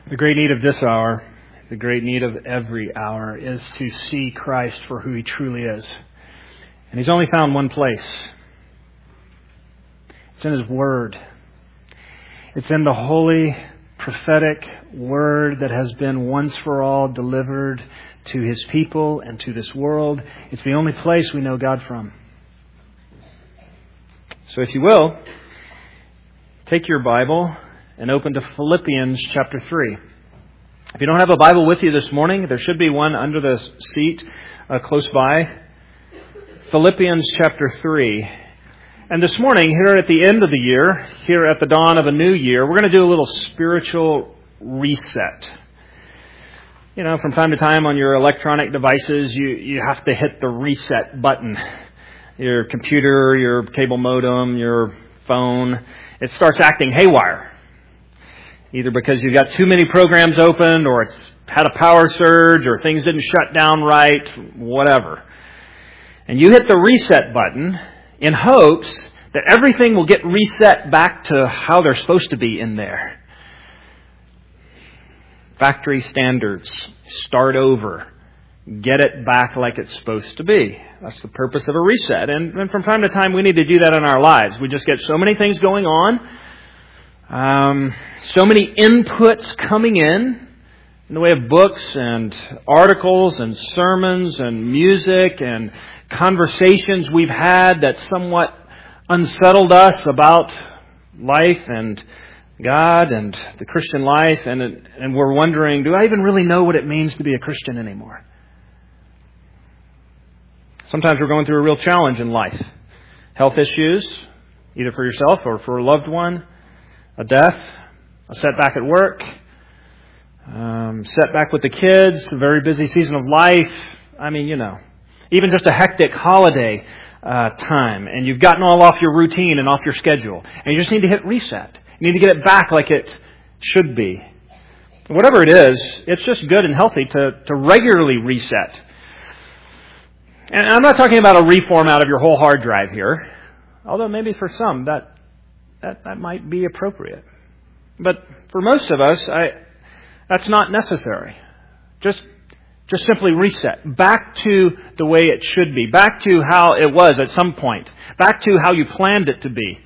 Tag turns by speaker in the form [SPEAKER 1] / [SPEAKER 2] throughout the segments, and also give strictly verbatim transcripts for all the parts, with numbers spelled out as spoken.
[SPEAKER 1] The great need of this hour, the great need of every hour, is to see Christ for who He truly is. And He's only found one place. It's in His Word. It's in the holy, prophetic Word that has been once for all delivered to His people and to this world. It's the only place we know God from. So if you will, take your Bible and open to Philippians chapter three. If you don't have a Bible with you this morning, there should be one under the seat uh, close by. Philippians chapter three. And this morning, here at the end of the year, here at the dawn of a new year, we're going to do a little spiritual reset. You know, from time to time on your electronic devices, you, you have to hit the reset button. Your computer, your cable modem, your phone, it starts acting haywire. Either because you've got too many programs open, or it's had a power surge, or things didn't shut down right, whatever. And you hit the reset button in hopes that everything will get reset back to how they're supposed to be in there. Factory standards. Start over. Get it back like it's supposed to be. That's the purpose of a reset. And, and from time to time, we need to do that in our lives. We just get so many things going on. Um, so many inputs coming in, in the way of books and articles and sermons and music and conversations we've had that somewhat unsettled us about life and God and the Christian life. And, and we're wondering, do I even really know what it means to be a Christian anymore? Sometimes we're going through a real challenge in life. Health issues, either for yourself or for a loved one. A death, a setback at work, um, setback with the kids, a very busy season of life. I mean, you know, even just a hectic holiday uh, time. And you've gotten all off your routine and off your schedule. And you just need to hit reset. You need to get it back like it should be. Whatever it is, it's just good and healthy to, to regularly reset. And I'm not talking about a reform out of your whole hard drive here. Although maybe for some that That, that might be appropriate. But for most of us, I, that's not necessary. Just, just simply reset. Back to the way it should be. Back to how it was at some point. Back to how you planned it to be.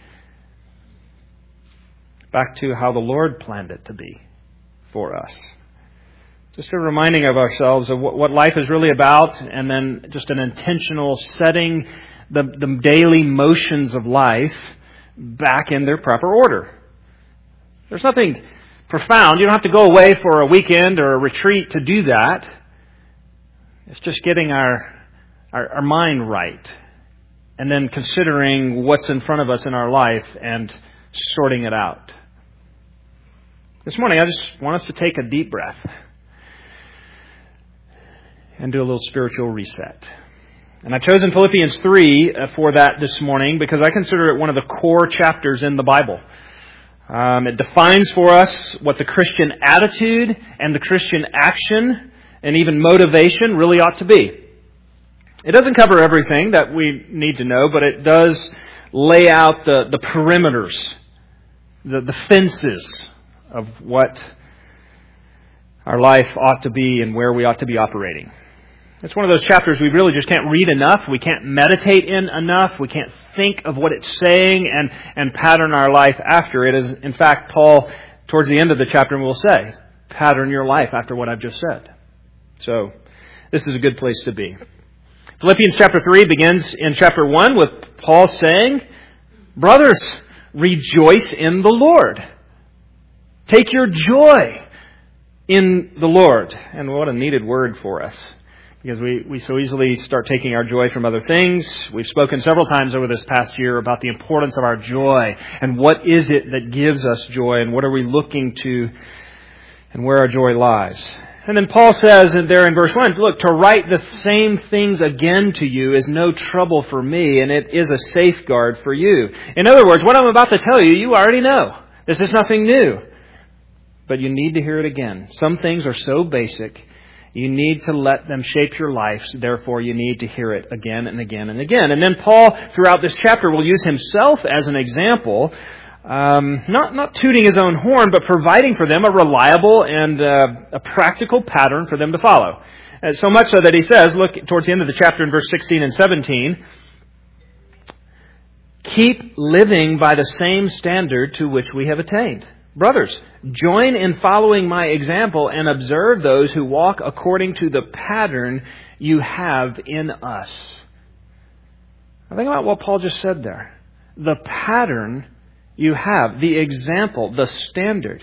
[SPEAKER 1] Back to how the Lord planned it to be for us. Just a reminding of ourselves of what, what life is really about, and then just an intentional setting the, the daily motions of life back in their proper order. There's nothing profound. You don't have to go away for a weekend or a retreat to do that. It's just getting our, our, our mind right. And then considering what's in front of us in our life and sorting it out. This morning, I just want us to take a deep breath and do a little spiritual reset. And I've chosen Philippians three for that this morning because I consider it one of the core chapters in the Bible. Um, it defines for us what the Christian attitude and the Christian action and even motivation really ought to be. It doesn't cover everything that we need to know, but it does lay out the, the perimeters, the, the fences of what our life ought to be and where we ought to be operating. It's one of those chapters we really just can't read enough. We can't meditate in enough. We can't think of what it's saying and, and pattern our life after it. As in fact, Paul, towards the end of the chapter, will say, pattern your life after what I've just said. So, this is a good place to be. Philippians chapter three begins in chapter one with Paul saying, brothers, rejoice in the Lord. Take your joy in the Lord. And what a needed word for us. Because we, we so easily start taking our joy from other things. We've spoken several times over this past year about the importance of our joy. And what is it that gives us joy? And what are we looking to? And where our joy lies. And then Paul says there in verse one, look, to write the same things again to you is no trouble for me. And it is a safeguard for you. In other words, what I'm about to tell you, you already know. This is nothing new. But you need to hear it again. Some things are so basic. You need to let them shape your life. Therefore, you need to hear it again and again and again. And then Paul, throughout this chapter, will use himself as an example Um, not, not tooting his own horn, but providing for them a reliable and uh, a practical pattern for them to follow. And so much so that he says, look towards the end of the chapter in verse sixteen and seventeen, keep living by the same standard to which we have attained. Brothers, join in following my example and observe those who walk according to the pattern you have in us. Now think about what Paul just said there. The pattern you have, the example, the standard.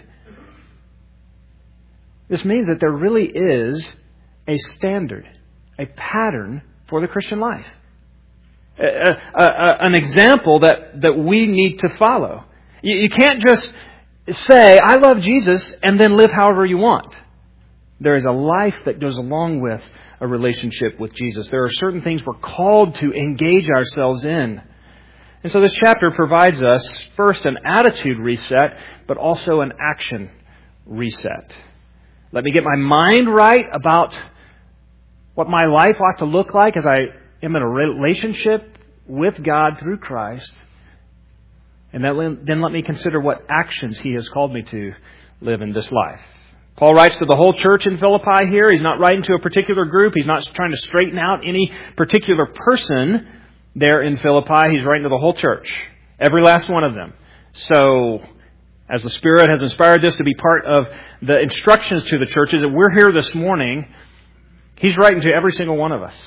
[SPEAKER 1] This means that there really is a standard, a pattern for the Christian life. A, a, a, an example that, that we need to follow. You, you can't just say, I love Jesus, and then live however you want. There is a life that goes along with a relationship with Jesus. There are certain things we're called to engage ourselves in. And so this chapter provides us, first, an attitude reset, but also an action reset. Let me get my mind right about what my life ought to look like as I am in a relationship with God through Christ. And then let me consider what actions He has called me to live in this life. Paul writes to the whole church in Philippi here. He's not writing to a particular group. He's not trying to straighten out any particular person there in Philippi. He's writing to the whole church, every last one of them. So, as the Spirit has inspired this to be part of the instructions to the churches, that we're here this morning, He's writing to every single one of us.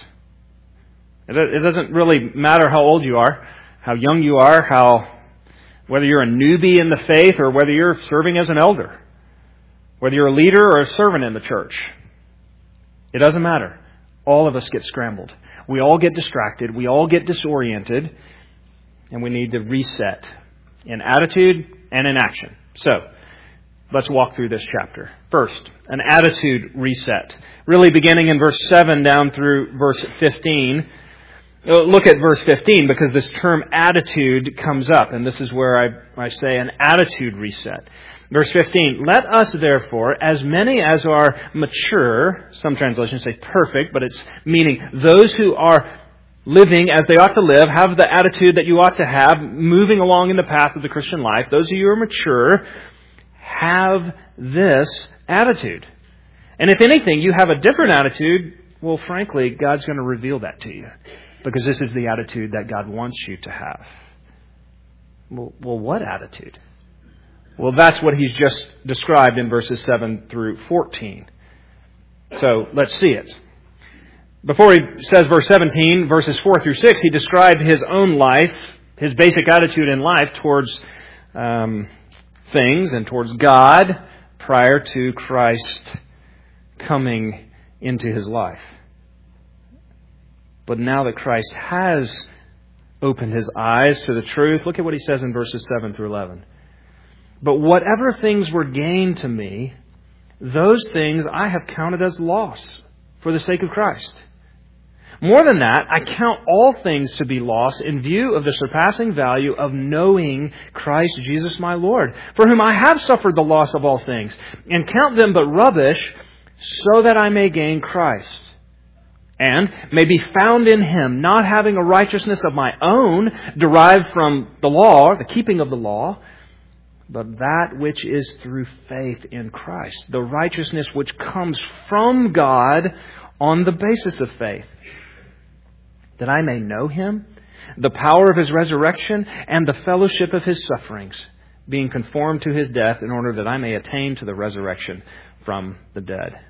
[SPEAKER 1] It doesn't really matter how old you are, how young you are, how whether you're a newbie in the faith or whether you're serving as an elder, whether you're a leader or a servant in the church. It doesn't matter. All of us get scrambled. We all get distracted. We all get disoriented. And we need to reset in attitude and in action. So, let's walk through this chapter. First, an attitude reset. Really beginning in verse seven down through verse fifteen. Look at verse fifteen, because this term attitude comes up. And this is where I, I say an attitude reset. Verse fifteen, let us therefore, as many as are mature, some translations say perfect, but it's meaning those who are living as they ought to live, have the attitude that you ought to have, moving along in the path of the Christian life. Those of you who are mature, have this attitude. And if anything, you have a different attitude, well, frankly, God's going to reveal that to you. Because this is the attitude that God wants you to have. Well, well what attitude? Well, that's what he's just described in verses seven through fourteen. So, let's see it. Before he says verse seventeen, verses four through six, he described his own life, his basic attitude in life towards um, things and towards God prior to Christ coming into his life. But now that Christ has opened his eyes to the truth, look at what he says in verses seven through eleven. But whatever things were gain to me, those things I have counted as loss for the sake of Christ. More than that, I count all things to be loss in view of the surpassing value of knowing Christ Jesus my Lord, for whom I have suffered the loss of all things, and count them but rubbish, so that I may gain Christ, and may be found in Him, not having a righteousness of my own derived from the law, the keeping of the law, but that which is through faith in Christ, the righteousness which comes from God on the basis of faith, that I may know Him, the power of His resurrection, and the fellowship of His sufferings, being conformed to His death, in order that I may attain to the resurrection from the dead.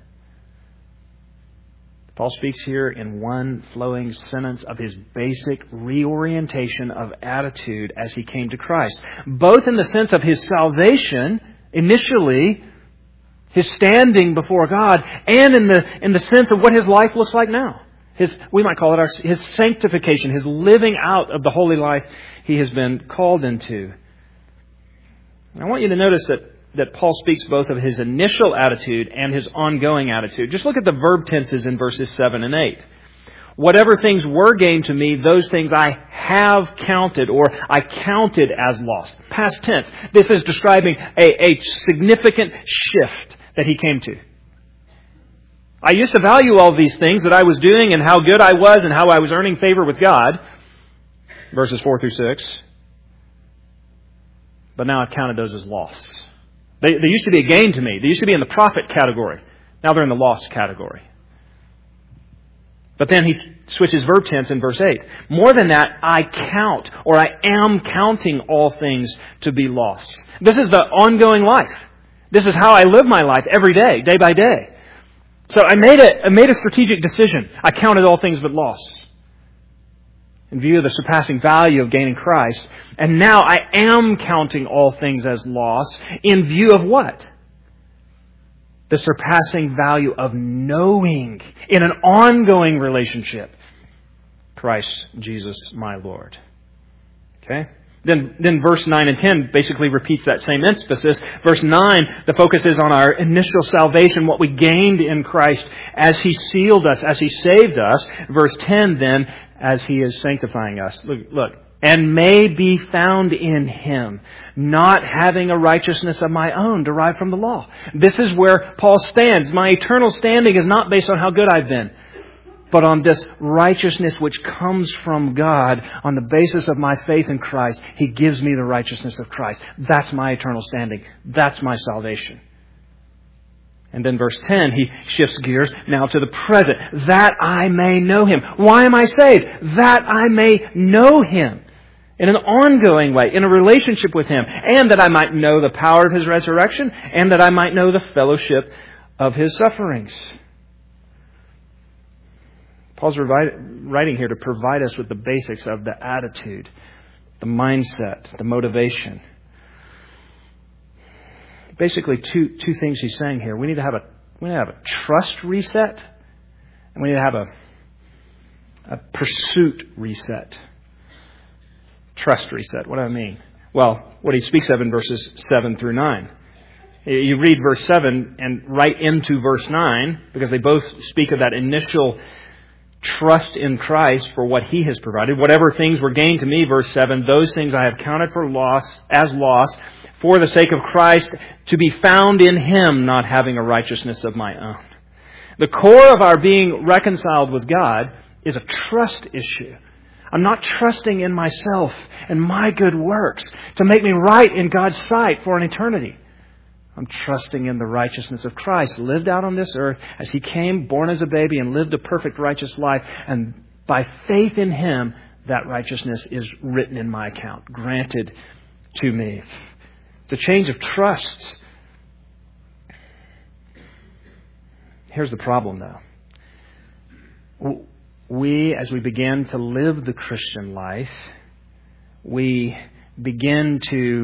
[SPEAKER 1] Paul speaks here in one flowing sentence of his basic reorientation of attitude as he came to Christ. Both in the sense of his salvation, initially, his standing before God, and in the in the sense of what his life looks like now. His, we might call it our, his sanctification, his living out of the holy life he has been called into. And I want you to notice that that Paul speaks both of his initial attitude and his ongoing attitude. Just look at the verb tenses in verses seven and eight. Whatever things were gained to me, those things I have counted, or I counted as lost. Past tense. This is describing a, a significant shift that he came to. I used to value all these things that I was doing and how good I was and how I was earning favor with God. Verses four through six. but now I've counted those as loss. They, they used to be a gain to me. They used to be in the profit category. Now they're in the loss category. But then he switches verb tense in verse eight. More than that, I count, or I am counting all things to be loss. This is the ongoing life. This is how I live my life every day, day by day. So I made a, I made a strategic decision. I counted all things but loss, in view of the surpassing value of gaining Christ. And now I am counting all things as loss, in view of what? The surpassing value of knowing, in an ongoing relationship, Christ Jesus my Lord. Okay? Then, then verse nine and ten basically repeats that same emphasis. Verse nine, the focus is on our initial salvation, what we gained in Christ as He sealed us, as He saved us. Verse ten then, as He is sanctifying us. Look, look. And may be found in Him, not having a righteousness of my own derived from the law. This is where Paul stands. My eternal standing is not based on how good I've been, but on this righteousness which comes from God on the basis of my faith in Christ. He gives me the righteousness of Christ. That's my eternal standing. That's my salvation. And then verse ten, he shifts gears now to the present. That I may know Him. Why am I saved? That I may know Him in an ongoing way, in a relationship with Him, and that I might know the power of His resurrection, and that I might know the fellowship of His sufferings. Paul's writing here to provide us with the basics of the attitude, the mindset, the motivation. Basically, two two things he's saying here. We need to have a we need to have a trust reset, and we need to have a a pursuit reset. Trust reset. What do I mean? Well, what he speaks of in verses seven through nine. You read verse seven and right into verse nine, because they both speak of that initial trust in Christ for what He has provided. Whatever things were gained to me, verse seven, those things I have counted for loss, as loss, for the sake of Christ, to be found in Him, not having a righteousness of my own. The core of our being reconciled with God is a trust issue. I'm not trusting in myself and my good works to make me right in God's sight for an eternity. I'm trusting in the righteousness of Christ, lived out on this earth as He came, born as a baby, and lived a perfect, righteous life. And by faith in Him, that righteousness is written in my account, granted to me. It's a change of trusts. Here's the problem, though. We, as we begin to live the Christian life, we begin to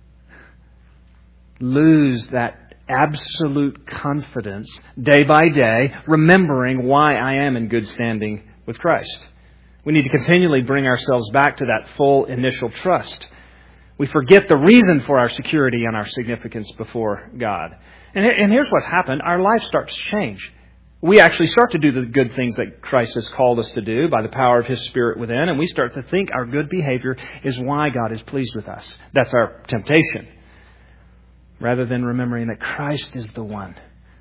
[SPEAKER 1] lose that absolute confidence day by day, remembering why I am in good standing with Christ. We need to continually bring ourselves back to that full initial trust. We forget the reason for our security and our significance before God. And, and here's what's happened. Our life starts to change. We actually start to do the good things that Christ has called us to do by the power of His Spirit within, and we start to think our good behavior is why God is pleased with us. That's our temptation. Rather than remembering that Christ is the one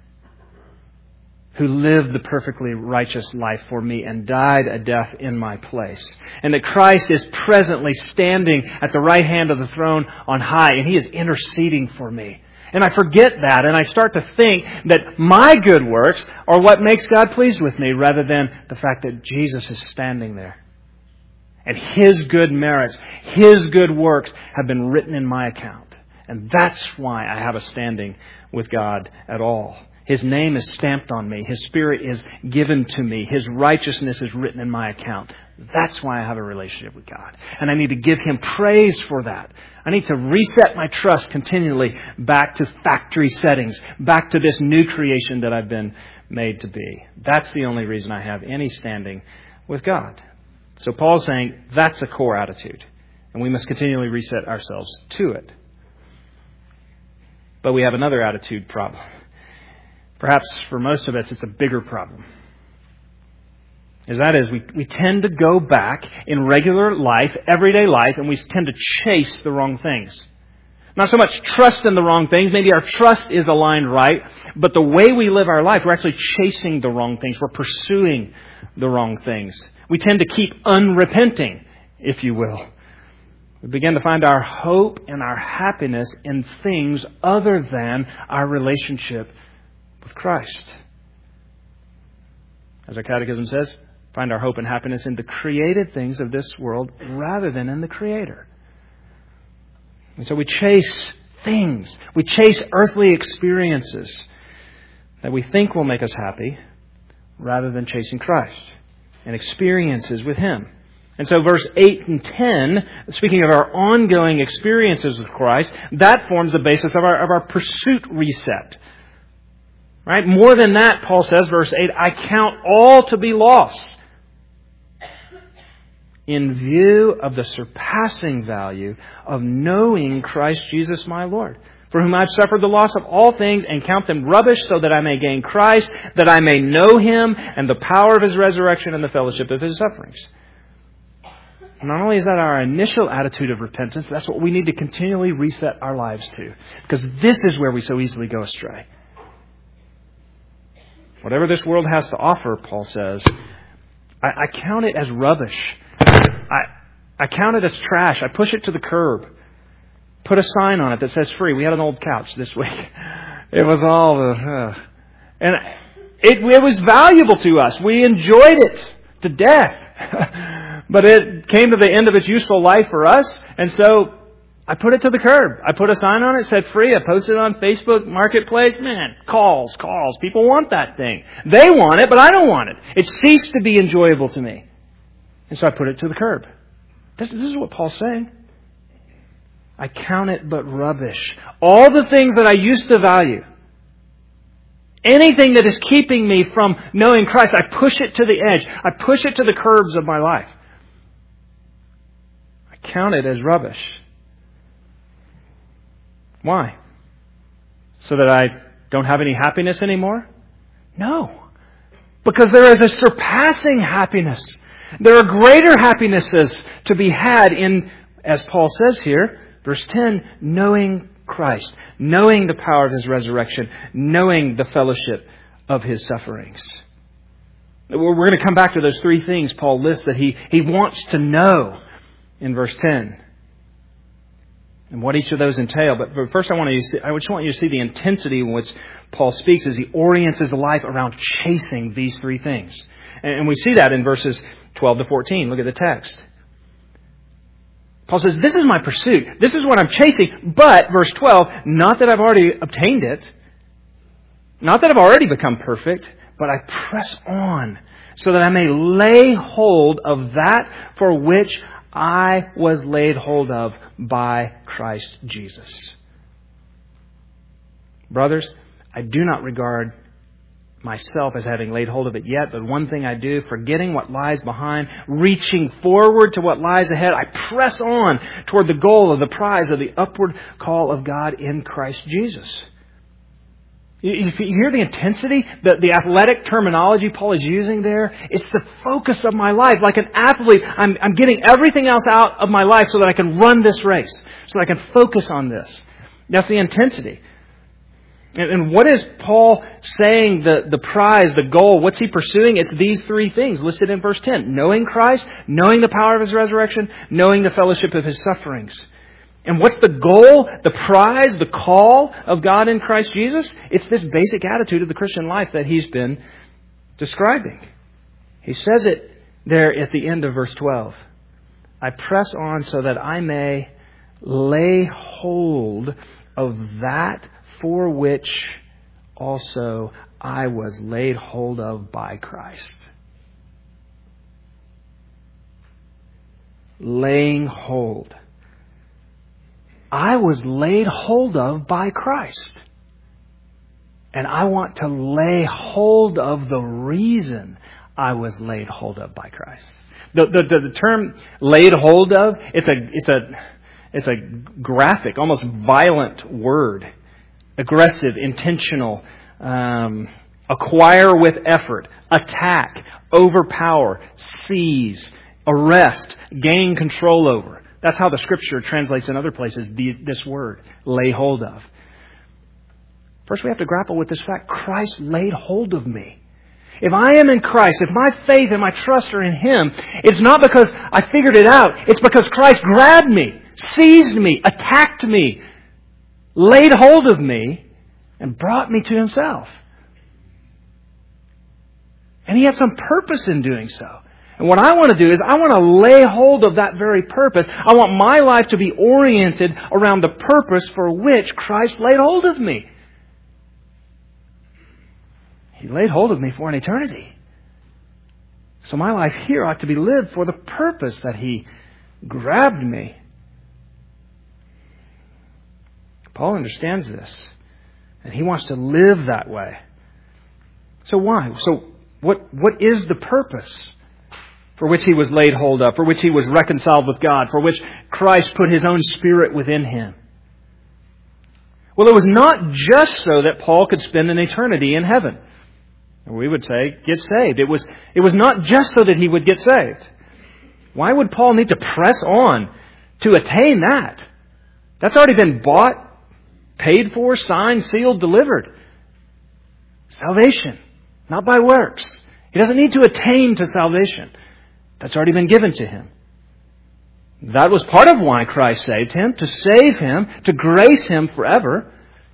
[SPEAKER 1] who lived the perfectly righteous life for me and died a death in my place. And that Christ is presently standing at the right hand of the throne on high, and He is interceding for me. And I forget that, and I start to think that my good works are what makes God pleased with me, rather than the fact that Jesus is standing there. And His good merits, His good works have been written in my account. And that's why I have a standing with God at all. His name is stamped on me. His Spirit is given to me. His righteousness is written in my account. That's why I have a relationship with God. And I need to give Him praise for that. I need to reset my trust continually back to factory settings, back to this new creation that I've been made to be. That's the only reason I have any standing with God. So Paul's saying that's a core attitude. And we must continually reset ourselves to it. But we have another attitude problem. Perhaps for most of us, it's a bigger problem. As that is, we, we tend to go back in regular life, everyday life, and we tend to chase the wrong things. Not so much trust in the wrong things. Maybe our trust is aligned right, but the way we live our life, we're actually chasing the wrong things. We're pursuing the wrong things. We tend to keep unrepenting, if you will. We begin to find our hope and our happiness in things other than our relationship with Christ. As our catechism says, find our hope and happiness in the created things of this world rather than in the Creator. And so we chase things. We chase earthly experiences that we think will make us happy rather than chasing Christ and experiences with Him. And so verse eight and ten, speaking of our ongoing experiences with Christ, that forms the basis of our, of our pursuit reset. Right? More than that, Paul says, verse eight, I count all to be lost in view of the surpassing value of knowing Christ Jesus my Lord, for whom I've suffered the loss of all things and count them rubbish so that I may gain Christ, that I may know Him and the power of His resurrection and the fellowship of His sufferings. Not only is that our initial attitude of repentance, that's what we need to continually reset our lives to, because this is where we so easily go astray. Whatever this world has to offer, Paul says, I, I count it as rubbish. I, I count it as trash. I push it to the curb. Put a sign on it that says free. We had an old couch this week. It was all the... Uh, and it, it was valuable to us. We enjoyed it to death. But it came to the end of its useful life for us. And so I put it to the curb. I put a sign on it, said free. I posted it on Facebook Marketplace. Man, calls, calls. People want that thing. They want it, but I don't want it. It ceased to be enjoyable to me. And so I put it to the curb. This, this is what Paul's saying. I count it but rubbish. All the things that I used to value, anything that is keeping me from knowing Christ, I push it to the edge. I push it to the curbs of my life. I count it as rubbish. Why? So that I don't have any happiness anymore? No. Because there is a surpassing happiness. There are greater happinesses to be had in, as Paul says here, verse ten, knowing Christ, knowing the power of His resurrection, knowing the fellowship of His sufferings. We're going to come back to those three things Paul lists that he, he wants to know in verse ten. And what each of those entail. But first I want you to see, I just want you to see the intensity in which Paul speaks as he orients his life around chasing these three things. And we see that in verses twelve to fourteen. Look at the text. Paul says, this is my pursuit. This is what I'm chasing. But, verse twelve, not that I've already obtained it. Not that I've already become perfect. But I press on so that I may lay hold of that for which I was laid hold of by Christ Jesus. Brothers, I do not regard myself as having laid hold of it yet, but one thing I do, forgetting what lies behind, reaching forward to what lies ahead, I press on toward the goal of the prize of the upward call of God in Christ Jesus. If you hear the intensity, the, the athletic terminology Paul is using there, it's the focus of my life. Like an athlete, I'm, I'm getting everything else out of my life so that I can run this race, so that I can focus on this. That's the intensity. And, and what is Paul saying the, the prize, the goal? What's he pursuing? It's these three things listed in verse ten. Knowing Christ, knowing the power of His resurrection, knowing the fellowship of His sufferings. And what's the goal, the prize, the call of God in Christ Jesus? It's this basic attitude of the Christian life that he's been describing. He says it there at the end of verse twelve. I press on so that I may lay hold of that for which also I was laid hold of by Christ. Laying hold. I was laid hold of by Christ. And I want to lay hold of the reason I was laid hold of by Christ. The, the, the, the term laid hold of, it's a, it's a, it's a graphic, almost violent word. Aggressive, intentional, um, acquire with effort, attack, overpower, seize, arrest, gain control over. That's how the Scripture translates in other places this word, lay hold of. First we have to grapple with this fact, Christ laid hold of me. If I am in Christ, if my faith and my trust are in Him, it's not because I figured it out. It's because Christ grabbed me. seized me, attacked me, laid hold of me, and brought me to Himself. And He had some purpose in doing so. And what I want to do is I want to lay hold of that very purpose. I want my life to be oriented around the purpose for which Christ laid hold of me. He laid hold of me for an eternity. So my life here ought to be lived for the purpose that He grabbed me. Paul understands this. And he wants to live that way. So why? So what, what is the purpose for which he was laid hold of, for which he was reconciled with God, for which Christ put His own Spirit within him? Well, it was not just so that Paul could spend an eternity in heaven. We would say, get saved. It was, it was not just so that he would get saved. Why would Paul need to press on to attain that? That's already been bought, paid for, signed, sealed, delivered. Salvation, not by works. He doesn't need to attain to salvation. That's already been given to him. That was part of why Christ saved him, to save him, to grace him forever.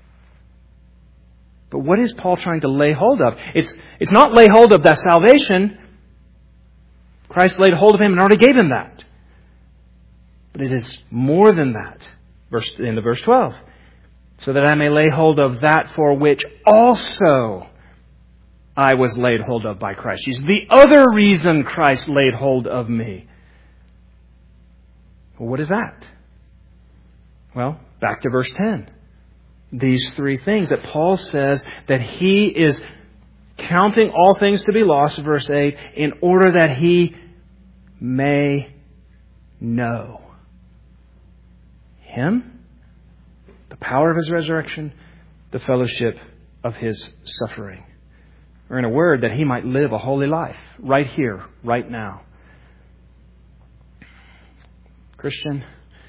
[SPEAKER 1] But what is Paul trying to lay hold of? It's, it's not lay hold of that salvation. Christ laid hold of him and already gave him that. But it is more than that. Verse, in the verse twelve. So that I may lay hold of that for which also I was laid hold of by Christ Jesus. The other reason Christ laid hold of me. Well, what is that? Well, back to verse ten. These three things that Paul says that he is counting all things to be lost, verse eight, in order that he may know Him, the power of His resurrection, the fellowship of His suffering. Or in a word, that he might live a holy life right here, right now. Christian,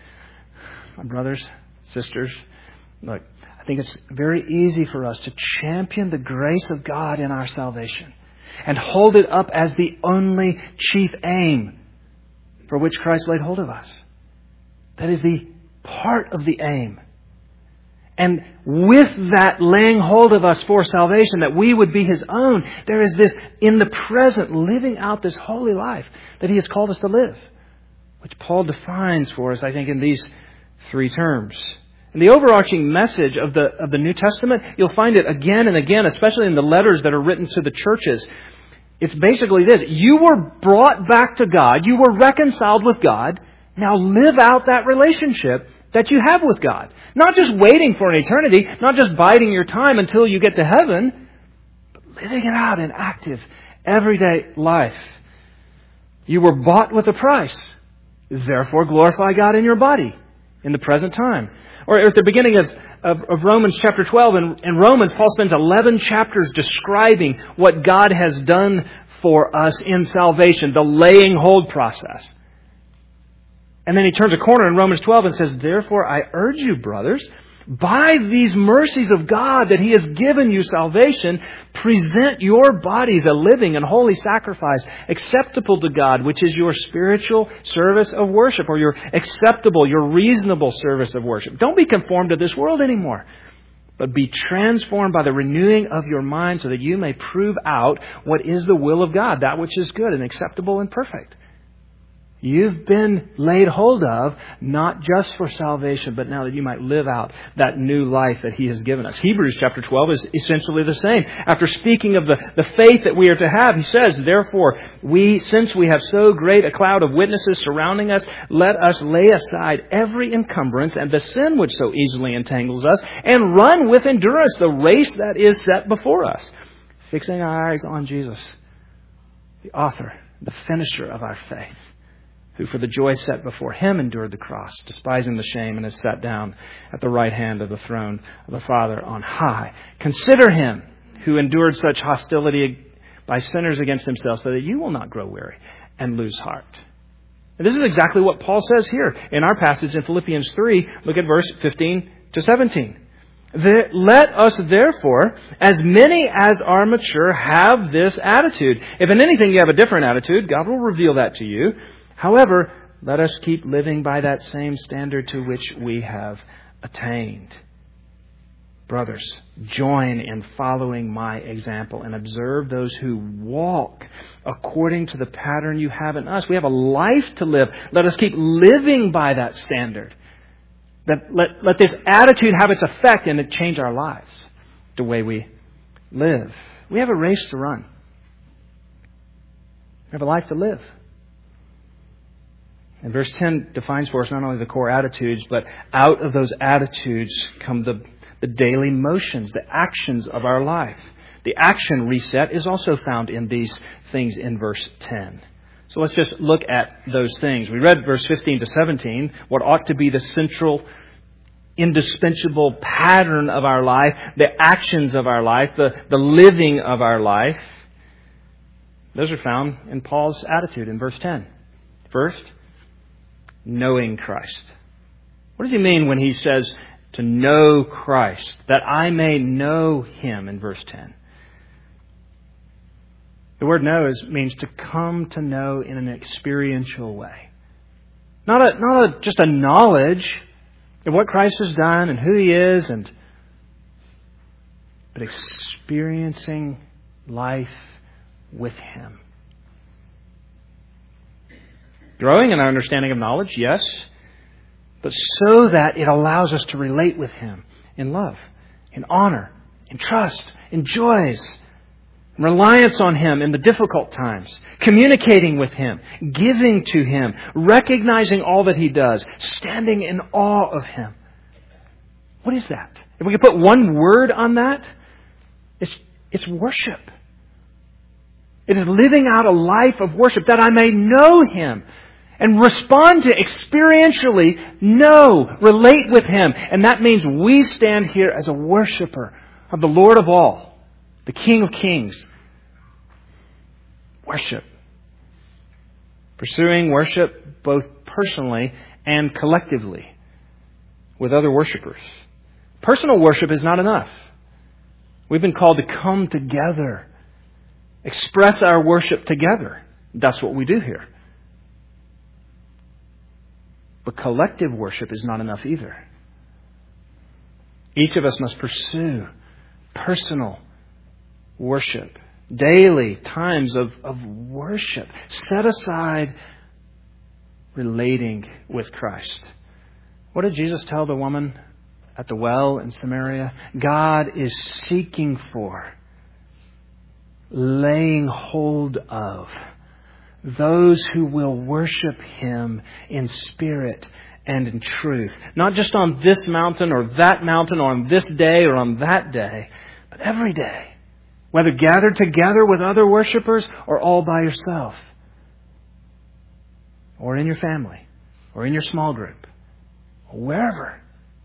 [SPEAKER 1] my brothers, sisters, look, I think it's very easy for us to champion the grace of God in our salvation and hold it up as the only chief aim for which Christ laid hold of us. That is the part of the aim. And with that laying hold of us for salvation, that we would be His own, there is this, in the present, living out this holy life that He has called us to live, which Paul defines for us, I think, in these three terms. And the overarching message of the of the New Testament, you'll find it again and again, especially in the letters that are written to the churches. It's basically this. You were brought back to God. You were reconciled with God. Now live out that relationship that you have with God. Not just waiting for an eternity, not just biding your time until you get to heaven, but living it out in active, everyday life. You were bought with a price. Therefore, glorify God in your body in the present time. Or at the beginning of, of, of Romans chapter twelve, in, in Romans, Paul spends eleven chapters describing what God has done for us in salvation, the laying hold process. And then he turns a corner in Romans twelve and says, therefore I urge you, brothers, by these mercies of God that He has given you salvation, present your bodies a living and holy sacrifice, acceptable to God, which is your spiritual service of worship, or your acceptable, your reasonable service of worship. Don't be conformed to this world anymore, but be transformed by the renewing of your mind so that you may prove out what is the will of God, that which is good and acceptable and perfect. You've been laid hold of, not just for salvation, but now that you might live out that new life that He has given us. Hebrews chapter twelve is essentially the same. After speaking of the, the faith that we are to have, he says, therefore, we, since we have so great a cloud of witnesses surrounding us, let us lay aside every encumbrance and the sin which so easily entangles us, and run with endurance the race that is set before us, fixing our eyes on Jesus, the author, the finisher of our faith, who for the joy set before Him endured the cross, despising the shame, and is sat down at the right hand of the throne of the Father on high. Consider Him who endured such hostility by sinners against Himself, so that you will not grow weary and lose heart. And this is exactly what Paul says here in our passage in Philippians three. Look at verse fifteen to seventeen. Let us therefore, as many as are mature, have this attitude. If in anything you have a different attitude, God will reveal that to you. However, Let us keep living by that same standard to which we have attained. Brothers, join in following my example and observe those who walk according to the pattern you have in us. We have a life to live. Let us keep living by that standard. Let, let, let this attitude have its effect and it change our lives, the way we live. We have a race to run. We have a life to live. And verse ten defines for us not only the core attitudes, but out of those attitudes come the, the daily motions, the actions of our life. The action reset is also found in these things in verse ten. So let's just look at those things. We read verse fifteen to seventeen, what ought to be the central, indispensable pattern of our life, the actions of our life, the, the living of our life. Those are found in Paul's attitude in verse ten. First, knowing Christ. What does he mean when he says to know Christ? That I may know Him in verse ten. The word know is, means to come to know in an experiential way. Not a, not a, just a knowledge of what Christ has done and who He is, and but experiencing life with Him. Growing in our understanding of knowledge, yes, but so that it allows us to relate with Him in love, in honor, in trust, in joys, in reliance on Him in the difficult times, communicating with Him, giving to Him, recognizing all that He does, standing in awe of Him. What is that? If we could put one word on that, it's, it's worship. It is living out a life of worship that I may know Him and respond to experientially, know, relate with Him. And that means we stand here as a worshiper of the Lord of all, the King of Kings. Worship. Pursuing worship both personally and collectively with other worshipers. Personal worship is not enough. We've been called to come together, express our worship together. That's what we do here. But collective worship is not enough either. Each of us must pursue personal worship. Daily times of, of worship. Set aside relating with Christ. What did Jesus tell the woman at the well in Samaria? God is seeking for, laying hold of those who will worship Him in spirit and in truth. Not just on this mountain or that mountain or on this day or on that day, but every day. Whether gathered together with other worshipers or all by yourself. Or in your family. Or in your small group. Or wherever.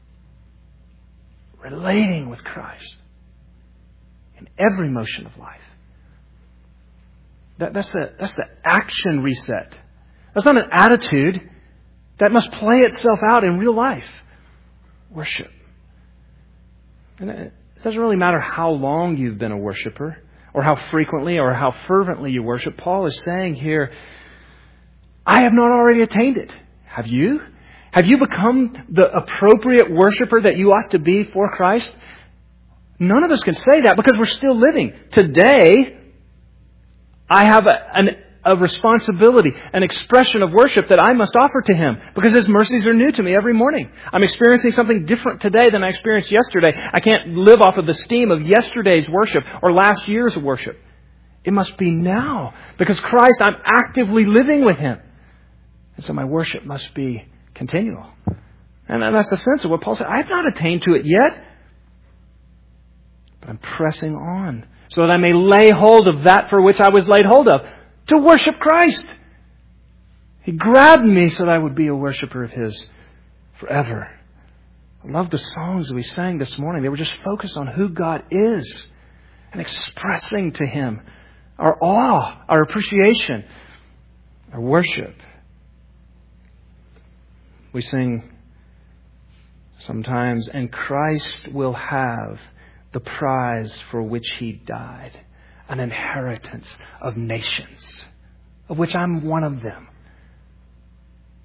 [SPEAKER 1] Relating with Christ. In every motion of life. That, that's the that's the action reset. That's not an attitude. That must play itself out in real life. Worship. And it doesn't really matter how long you've been a worshiper, or how frequently or how fervently you worship. Paul is saying here, I have not already attained it. Have you? Have you become the appropriate worshiper that you ought to be for Christ? None of us can say that because we're still living. Today, I have a, an, a responsibility, an expression of worship that I must offer to Him because His mercies are new to me every morning. I'm experiencing something different today than I experienced yesterday. I can't live off of the steam of yesterday's worship or last year's worship. It must be now because Christ, I'm actively living with Him. And so my worship must be continual. And that's the sense of what Paul said. I have not attained to it yet, but I'm pressing on so that I may lay hold of that for which I was laid hold of, to worship Christ. He grabbed me so that I would be a worshiper of His forever. I love the songs that we sang this morning. They were just focused on who God is and expressing to Him our awe, our appreciation, our worship. We sing sometimes, and Christ will have the prize for which He died, an inheritance of nations, of which I'm one of them.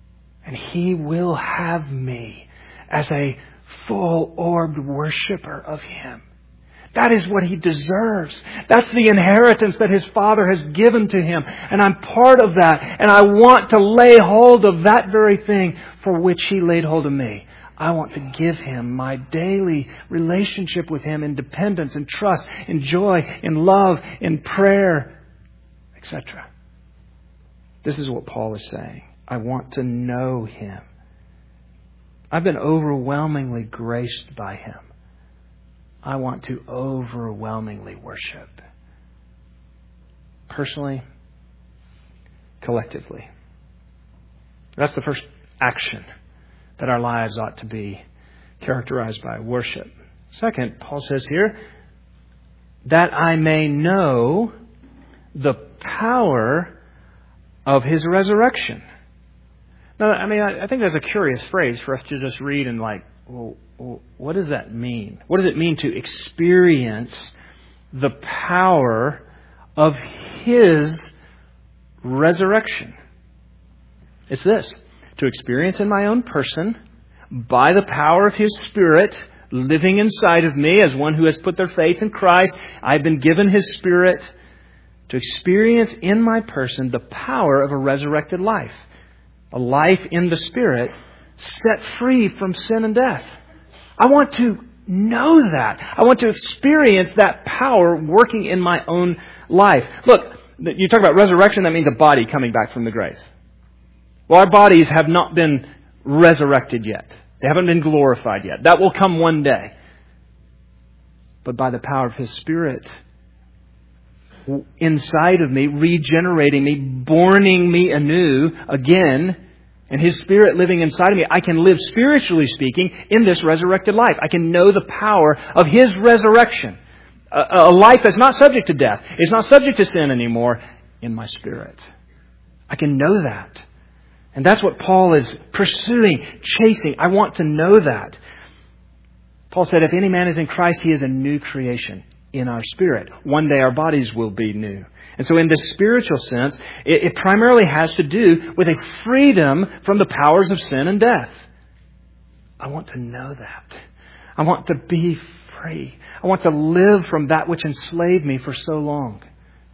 [SPEAKER 1] And He will have me as a full-orbed worshiper of Him. That is what He deserves. That's the inheritance that His Father has given to Him. And I'm part of that. And I want to lay hold of that very thing for which He laid hold of me. I want to give Him my daily relationship with Him in dependence, in trust, in joy, in love, in prayer, et cetera. This is what Paul is saying. I want to know Him. I've been overwhelmingly graced by Him. I want to overwhelmingly worship. Personally, collectively. That's the first action that our lives ought to be characterized by, worship. Second, Paul says here, that I may know the power of His resurrection. Now, I mean, I think that's a curious phrase for us to just read and like, well, what does that mean? What does it mean to experience the power of His resurrection? It's this. To experience in my own person, by the power of His Spirit living inside of me as one who has put their faith in Christ, I've been given His Spirit to experience in my person the power of a resurrected life. A life in the Spirit set free from sin and death. I want to know that. I want to experience that power working in my own life. Look, you talk about resurrection, that means a body coming back from the grave. Well, our bodies have not been resurrected yet. They haven't been glorified yet. That will come one day. But by the power of His Spirit inside of me, regenerating me, borning me anew again, and His Spirit living inside of me, I can live, spiritually speaking, in this resurrected life. I can know the power of His resurrection. A, a life that's not subject to death. It's not subject to sin anymore in my spirit. I can know that. And that's what Paul is pursuing, chasing. I want to know that. Paul said, if any man is in Christ, he is a new creation in our spirit. One day our bodies will be new. And so in this spiritual sense, it, it primarily has to do with a freedom from the powers of sin and death. I want to know that. I want to be free. I want to live from that which enslaved me for so long.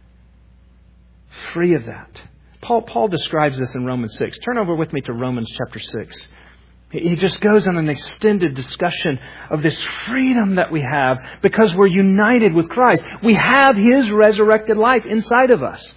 [SPEAKER 1] Free of that. Paul, Paul describes this in Romans six. Turn over with me to Romans chapter six. He just goes on an extended discussion of this freedom that we have because we're united with Christ. We have His resurrected life inside of us.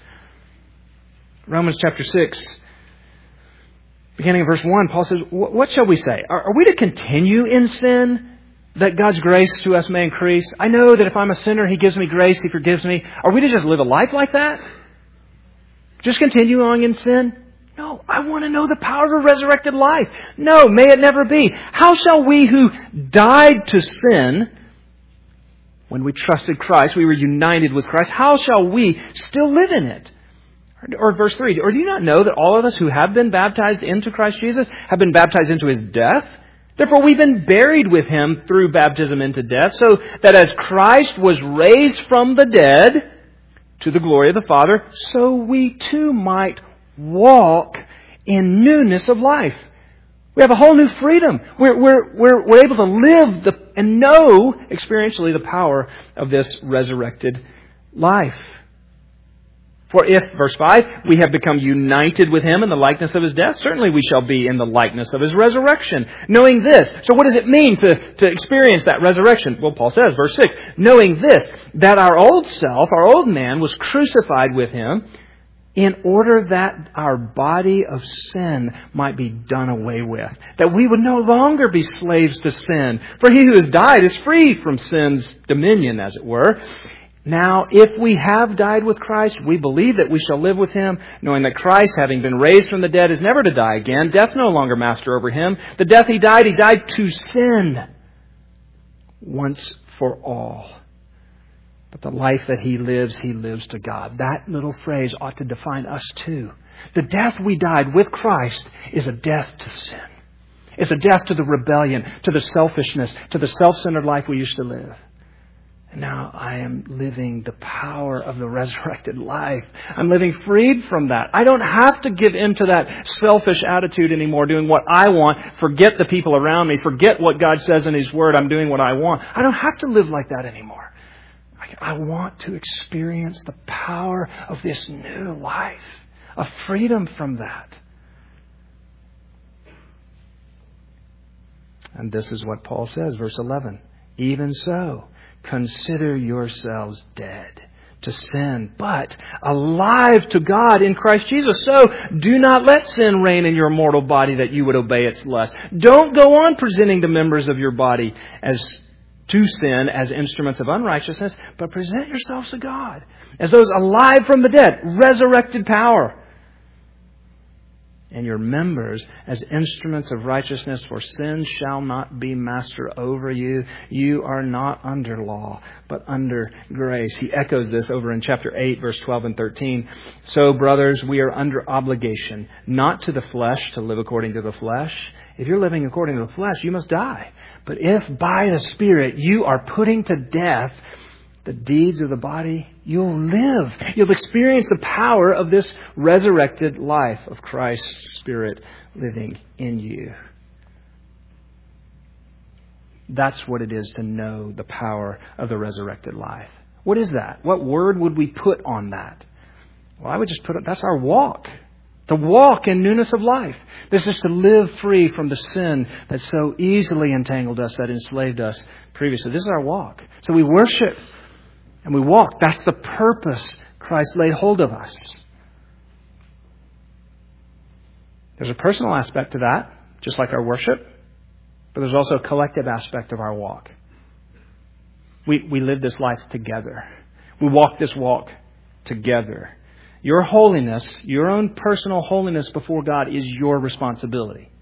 [SPEAKER 1] Romans chapter six, beginning of verse one, Paul says, what shall we say? Are, are we to continue in sin that God's grace to us may increase? I know that if I'm a sinner, He gives me grace, He forgives me. Are we to just live a life like that? Just continue on in sin? No, I want to know the power of a resurrected life. No, may it never be. How shall we who died to sin, when we trusted Christ, we were united with Christ, how shall we still live in it? Or, or verse three, or do you not know that all of us who have been baptized into Christ Jesus have been baptized into His death? Therefore we've been buried with Him through baptism into death, so that as Christ was raised from the dead to the glory of the Father, so we too might walk in newness of life. We have a whole new freedom. We're, we're, we're, we're able to live the, and know experientially the power of this resurrected life. For if, verse five, we have become united with Him in the likeness of His death, certainly we shall be in the likeness of His resurrection. Knowing this. So what does it mean to, to experience that resurrection? Well, Paul says, verse six, knowing this, that our old self, our old man, was crucified with Him, in order that our body of sin might be done away with. That we would no longer be slaves to sin. For he who has died is free from sin's dominion, as it were. Now, if we have died with Christ, we believe that we shall live with Him, knowing that Christ, having been raised from the dead, is never to die again. Death no longer master over Him. The death He died, He died to sin once for all. But the life that He lives, He lives to God. That little phrase ought to define us too. The death we died with Christ is a death to sin. It's a death to the rebellion, to the selfishness, to the self-centered life we used to live. And now I am living the power of the resurrected life. I'm living freed from that. I don't have to give in to that selfish attitude anymore, doing what I want, forget the people around me, forget what God says in His Word, I'm doing what I want. I don't have to live like that anymore. I want to experience the power of this new life, of freedom from that. And this is what Paul says, verse eleven. Even so, consider yourselves dead to sin, but alive to God in Christ Jesus. So do not let sin reign in your mortal body that you would obey its lust. Don't go on presenting the members of your body as to sin as instruments of unrighteousness, but present yourselves to God as those alive from the dead, resurrected power. And your members as instruments of righteousness, for sin shall not be master over you. You are not under law, but under grace. He echoes this over in chapter eight, verse twelve and thirteen. So, brothers, we are under obligation, not to the flesh, to live according to the flesh. If you're living according to the flesh, you must die. But if by the Spirit you are putting to death the deeds of the body, you'll live. You'll experience the power of this resurrected life of Christ's Spirit living in you. That's what it is to know the power of the resurrected life. What is that? What word would we put on that? Well, I would just put it, that's our walk. To walk in newness of life. This is to live free from the sin that so easily entangled us, that enslaved us previously. This is our walk. So we worship and we walk. That's the purpose Christ laid hold of us. There's a personal aspect to that, just like our worship, but there's also a collective aspect of our walk. We, we live this life together. We walk this walk together. Your holiness, your own personal holiness before God is your responsibility.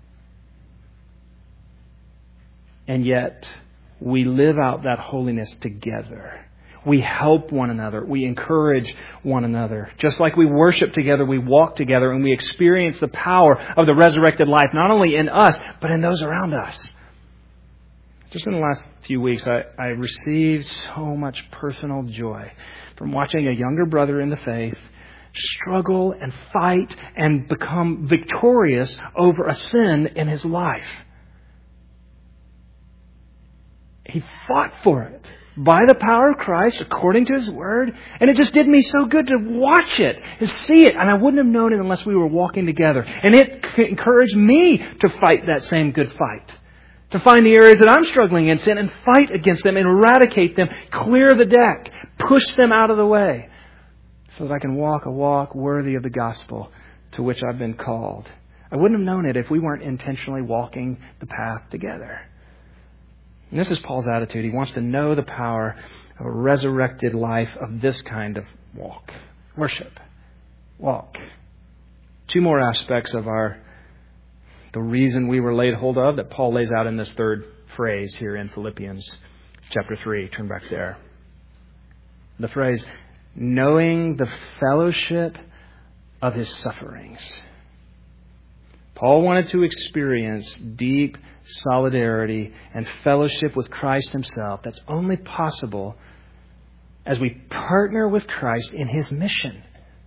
[SPEAKER 1] And yet, we live out that holiness together. We help one another. We encourage one another. Just like we worship together, we walk together, and we experience the power of the resurrected life, not only in us, but in those around us. Just in the last few weeks, I, I received so much personal joy from watching a younger brother in the faith struggle and fight and become victorious over a sin in his life. He fought for it by the power of Christ, according to His Word, and it just did me so good to watch it and see it, and I wouldn't have known it unless we were walking together. And it encouraged me to fight that same good fight, to find the areas that I'm struggling in sin and fight against them, and eradicate them, clear the deck, push them out of the way, so that I can walk a walk worthy of the gospel to which I've been called. I wouldn't have known it if we weren't intentionally walking the path together. And this is Paul's attitude. He wants to know the power of a resurrected life of this kind of walk. Worship. Walk. Two more aspects of our, the reason we were laid hold of that Paul lays out in this third phrase here in Philippians chapter three. Turn back there. The phrase, knowing the fellowship of His sufferings. Paul wanted to experience deep solidarity and fellowship with Christ Himself. That's only possible as we partner with Christ in His mission,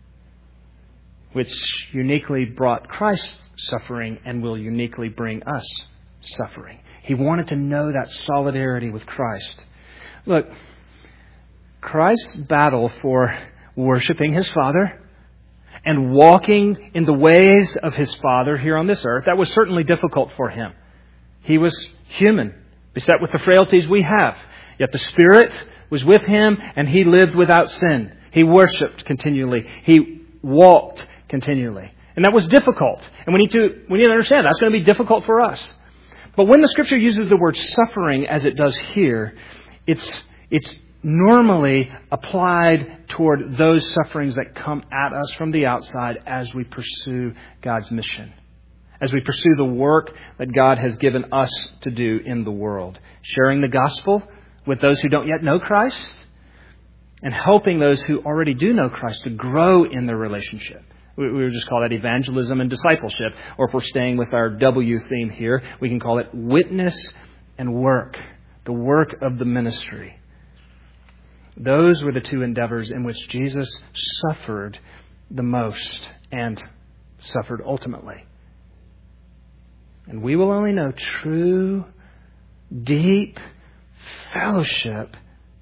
[SPEAKER 1] which uniquely brought Christ suffering and will uniquely bring us suffering. He wanted to know that solidarity with Christ. Look, Christ's battle for worshiping His Father and walking in the ways of His Father here on this earth, that was certainly difficult for Him. He was human, beset with the frailties we have. Yet the Spirit was with Him and He lived without sin. He worshipped continually. He walked continually. And that was difficult. And we need to, we need to understand that's going to be difficult for us. But when the Scripture uses the word suffering as it does here, it's, it's normally applied toward those sufferings that come at us from the outside as we pursue God's mission, as we pursue the work that God has given us to do in the world, sharing the gospel with those who don't yet know Christ and helping those who already do know Christ to grow in their relationship. We would just call that evangelism and discipleship, or if we're staying with our W theme here, we can call it witness and work, the work of the ministry. Those were the two endeavors in which Jesus suffered the most and suffered ultimately. And we will only know true, deep fellowship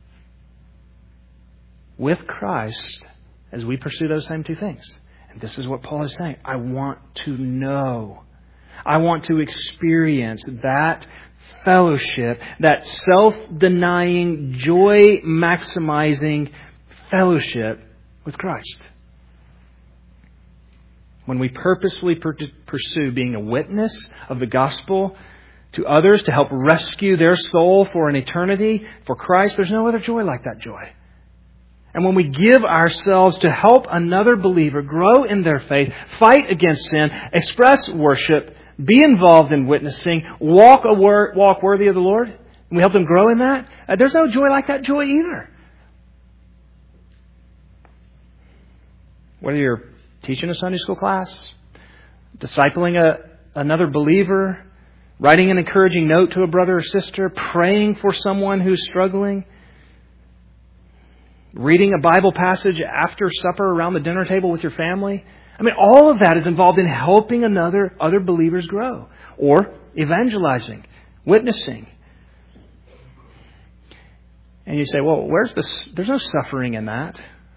[SPEAKER 1] with Christ as we pursue those same two things. And this is what Paul is saying. I want to know. I want to experience that fellowship, that self-denying, joy-maximizing fellowship with Christ. When we purposefully per- pursue being a witness of the gospel to others to help rescue their soul for an eternity for Christ, there's no other joy like that joy. And when we give ourselves to help another believer grow in their faith, fight against sin, express worship, be involved in witnessing, walk a wor- walk worthy of the Lord, and we help them grow in that, uh, there's no joy like that joy either. Whether you're teaching a Sunday school class, discipling a, another believer, writing an encouraging note to a brother or sister, praying for someone who's struggling, reading a Bible passage after supper around the dinner table with your family. I mean, all of that is involved in helping another other believers grow. Or evangelizing, witnessing. And you say, well, where's this? There's no suffering in that.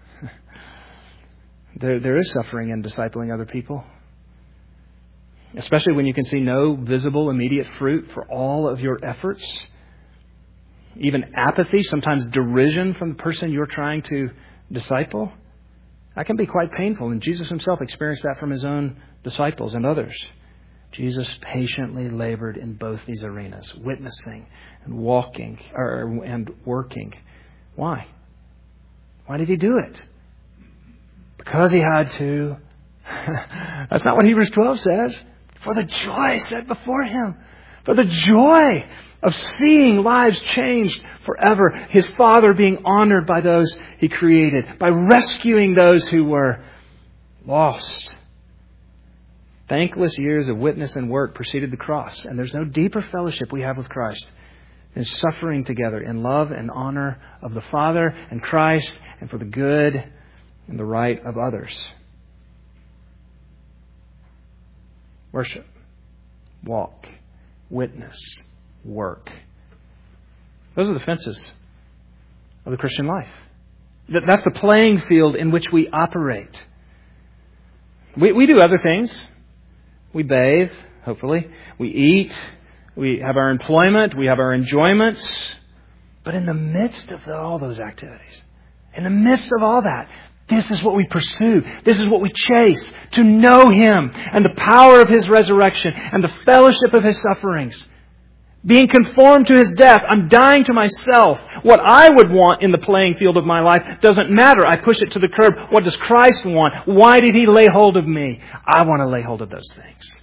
[SPEAKER 1] There, there is suffering in discipling other people. Especially when you can see no visible, immediate fruit for all of your efforts. Even apathy, sometimes derision from the person you're trying to disciple. That can be quite painful. And Jesus himself experienced that from his own disciples and others. Jesus patiently labored in both these arenas, witnessing and walking or, and working. Why? Why did he do it? Because he had to. That's not what Hebrews twelve says. For the joy set before him. For the joy of seeing lives changed forever. His Father being honored by those he created. By rescuing those who were lost. Thankless years of witness and work preceded the cross. And there's no deeper fellowship we have with Christ than suffering together in love and honor of the Father and Christ and for the good and the right of others. Worship, walk, witness, work. Those are the fences of the Christian life. That's the playing field in which we operate. We, we do other things. We bathe, hopefully. We eat. We have our employment. We have our enjoyments. But in the midst of all those activities, in the midst of all that, this is what we pursue. This is what we chase. To know Him and the power of His resurrection and the fellowship of His sufferings. Being conformed to His death. I'm dying to myself. What I would want in the playing field of my life doesn't matter. I push it to the curb. What does Christ want? Why did He lay hold of me? I want to lay hold of those things.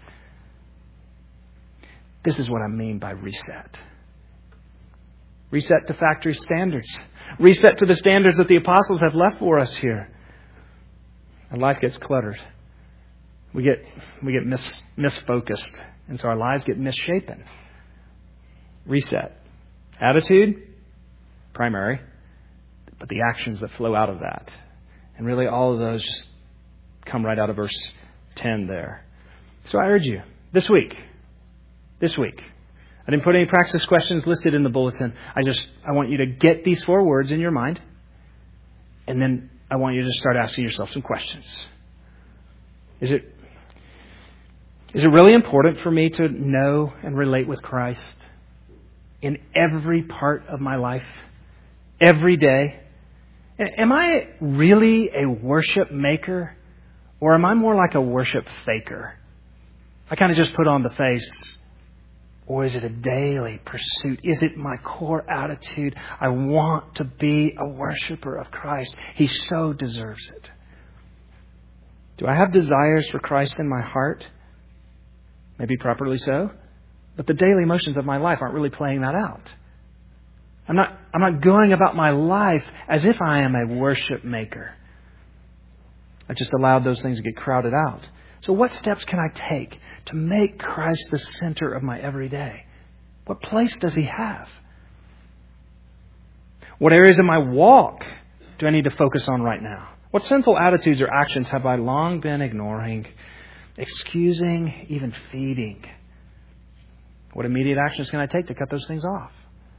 [SPEAKER 1] This is what I mean by reset. Reset to factory standards. Reset to the standards that the apostles have left for us here. And life gets cluttered. We get we get mis, misfocused. And so our lives get misshapen. Reset. Attitude, primary. But the actions that flow out of that. And really all of those just come right out of verse ten there. So I urge you, this week, this week, I didn't put any practice questions listed in the bulletin. I just, I want you to get these four words in your mind. And then I want you to start asking yourself some questions. Is it, is it really important for me to know and relate with Christ in every part of my life? Every day? Am I really a worship maker? Or am I more like a worship faker? I kind of just put on the face. Or is it a daily pursuit? Is it my core attitude? I want to be a worshiper of Christ. He so deserves it. Do I have desires for Christ in my heart? Maybe properly so. But the daily motions of my life aren't really playing that out. I'm not, I'm not going about my life as if I am a worship maker. I just allowed those things to get crowded out. So what steps can I take to make Christ the center of my everyday? What place does He have? What areas of my walk do I need to focus on right now? What sinful attitudes or actions have I long been ignoring, excusing, even feeding? What immediate actions can I take to cut those things off?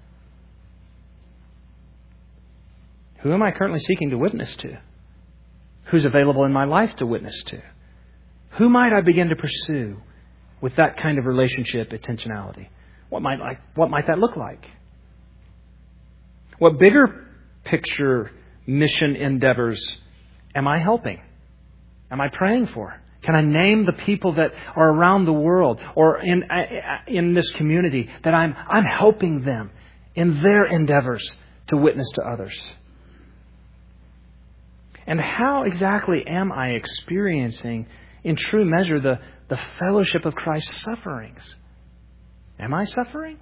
[SPEAKER 1] Who am I currently seeking to witness to? Who's available in my life to witness to? Who might I begin to pursue with that kind of relationship intentionality? What might like what might that look like? What bigger picture mission endeavors am I helping? Am I praying for? Can I name the people that are around the world or in in this community that I'm I'm helping them in their endeavors to witness to others? And how exactly am I experiencing, in true measure, the, the fellowship of Christ's sufferings? Am I suffering?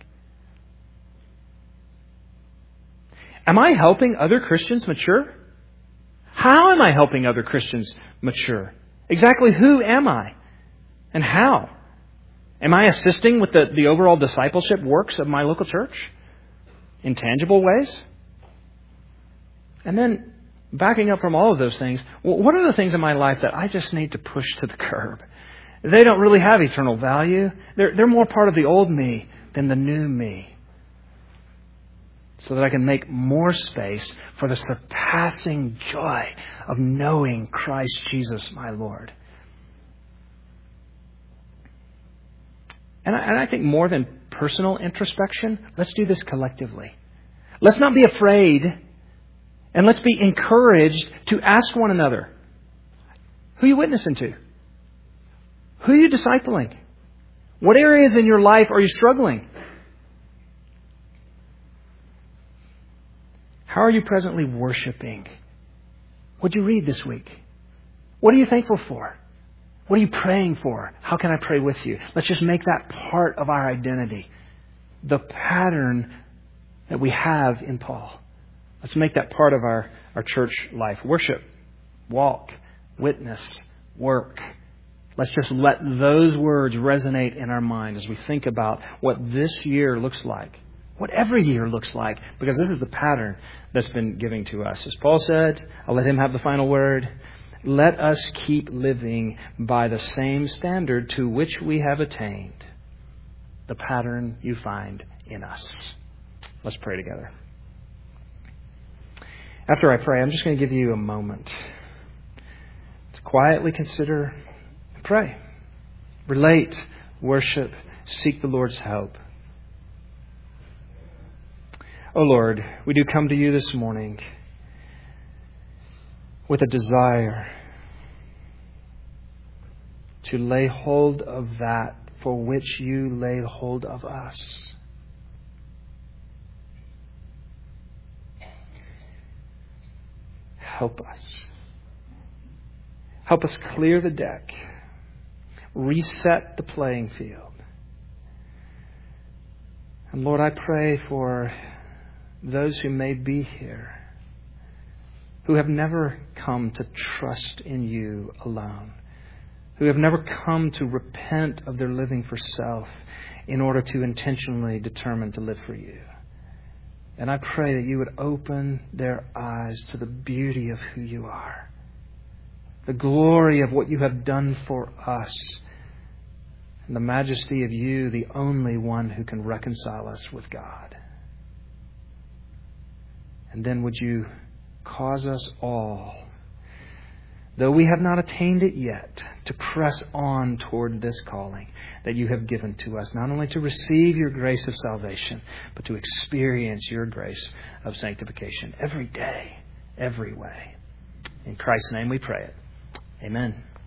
[SPEAKER 1] Am I helping other Christians mature? How am I helping other Christians mature? Exactly who am I? And how? Am I assisting with the, the overall discipleship works of my local church? In tangible ways? And then, backing up from all of those things, what are the things in my life that I just need to push to the curb? They don't really have eternal value. They're, they're more part of the old me than the new me. So that I can make more space for the surpassing joy of knowing Christ Jesus, my Lord. And I, and I think more than personal introspection, let's do this collectively. Let's not be afraid. And let's be encouraged to ask one another, who are you witnessing to? Who are you discipling? What areas in your life are you struggling? How are you presently worshiping? What did you read this week? What are you thankful for? What are you praying for? How can I pray with you? Let's just make that part of our identity. The pattern that we have in Paul. Let's make that part of our, our church life. Worship, walk, witness, work. Let's just let those words resonate in our mind as we think about what this year looks like. What every year looks like. Because this is the pattern that's been given to us. As Paul said, I'll let him have the final word. Let us keep living by the same standard to which we have attained. The pattern you find in us. Let's pray together. After I pray, I'm just going to give you a moment to quietly consider and pray. Relate, worship, seek the Lord's help. Oh Lord, we do come to you this morning with a desire to lay hold of that for which you lay hold of us. Help us. Help us clear the deck. Reset the playing field. And Lord, I pray for those who may be here who have never come to trust in you alone, who have never come to repent of their living for self in order to intentionally determine to live for you. And I pray that you would open their eyes to the beauty of who you are, the glory of what you have done for us, and the majesty of you, the only one who can reconcile us with God. And then would you cause us all, though we have not attained it yet, to press on toward this calling that you have given to us, not only to receive your grace of salvation, but to experience your grace of sanctification every day, every way. In Christ's name we pray it. Amen.